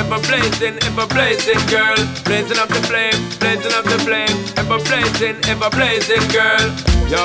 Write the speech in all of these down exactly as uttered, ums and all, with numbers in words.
ever blazing, ever blazing, girl. Blazing up the flame, blazing up the flame, ever blazing, ever blazing, girl. Yo,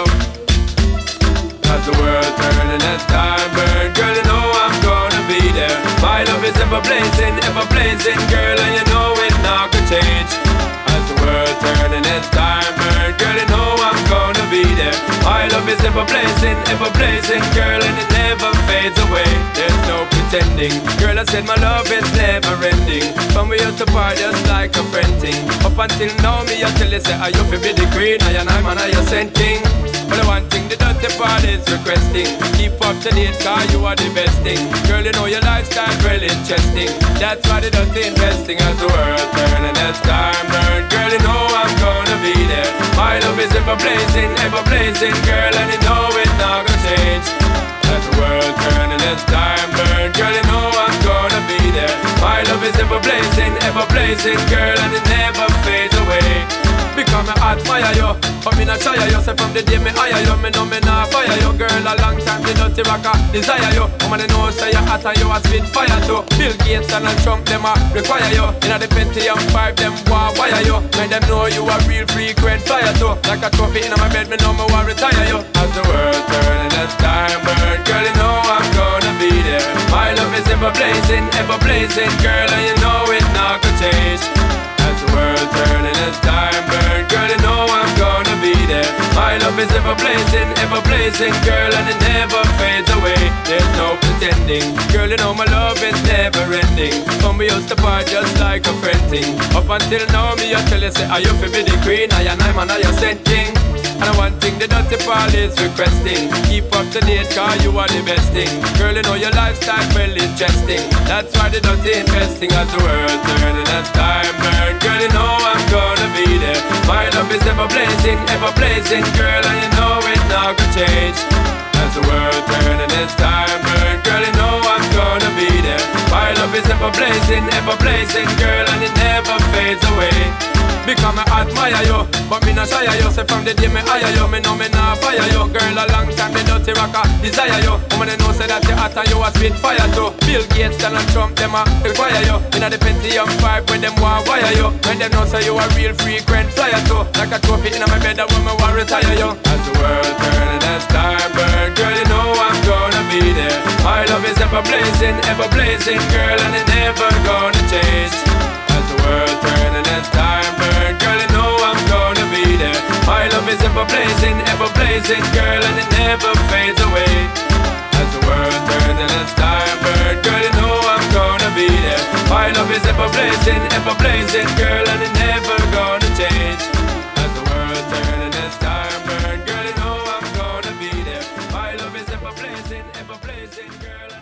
as the world turning as time burn, girl, you know I'm gonna be there. My love is ever blazing, ever blazing, girl, and you know it not gonna change. As the world turning as time burn, girl, you know I'm gonna be there. My love is ever blazing, ever blazing, girl, and it never fades away. There's no pretending, girl, I said my love is never ending. From we used to part just like a friend thing. Up until now, me I tell you say, I you fi be the queen, I and I'm an I you sent king. But the one thing the dirty part is requesting, keep up to date, cause you are the best thing. Girl, you know your lifestyle really interesting. That's why the dirty investing as the world turning as time burn. Girl, you know I'm gonna be there. My love is ever blazing, ever blazing, girl, and you know it's not gonna change. As the world turning as time burn, girl, you know I'm gonna be there. My love is ever blazing, ever blazing, girl, and it never fades away. Because me admire you, but me not shy you. Say from the day me hire you, me know me not fire you. Girl, a long time the dirty rocker desire you. Woman, they know say you hot and you a spit fire too. Bill Gates and Trump, them a require you. Inna the Pentium five, them want wire you. Make them know you a real frequent flyer too. Like a trophy inna my bed, me know me want retire you. As the world turning, as time burn, girl, you know I'm gonna be there. My love is ever blazing, ever blazing, girl, and you know it not gonna change. As the world turning, as time burn, girl, you know I'm gonna be there. My love is ever blazing, ever blazing, girl, and it never fades away. There's no pretending, girl, you know my love is never ending. From we used to part just like a friend thing. Up until now, me I tell you say, I you fi be the queen, I and I'm an I you sent king. And one thing the dirty Paul is requesting, keep up to date, cause you are the best thing. Girl, you know your lifestyle well interesting. That's why the dirty investing as the world turning as time burn. Girl, you know I'm gonna be there. My love is ever blazing, ever blazing, girl, and you know it not gonna change. As the world turning as time burn, girl, you know I'm gonna be there. My love is ever blazing, ever blazing, girl, and it never fades away. Because me admire you, but me not shy you. Say from the day me hire you, me know me not fire you. Girl, a long time the dirty rocker desire you. Woman, they know say that you hot and you a spit fire too. Bill Gates, Donald Trump, them a require you. Inna the Pentium five, when them want wire you. When them know say you a real frequent flyer too. Like a trophy inna my bed, that when me want retire you. As the world turning, as time burn, girl, you know I'm gonna be there. My love is ever blazing, ever blazing, girl, and it never gonna change. As the world turning, as time burn, girl, you know I'm gonna be there. My love is ever blazing, ever blazing, girl, and it never fades away. As the world turning, as time burn, girl, you know I'm gonna be there. My love is ever blazing, ever blazing, girl, and it never gonna change. As the world turning, as time burn, girl, you know I'm gonna be there. My love is ever blazing, ever blazing, girl.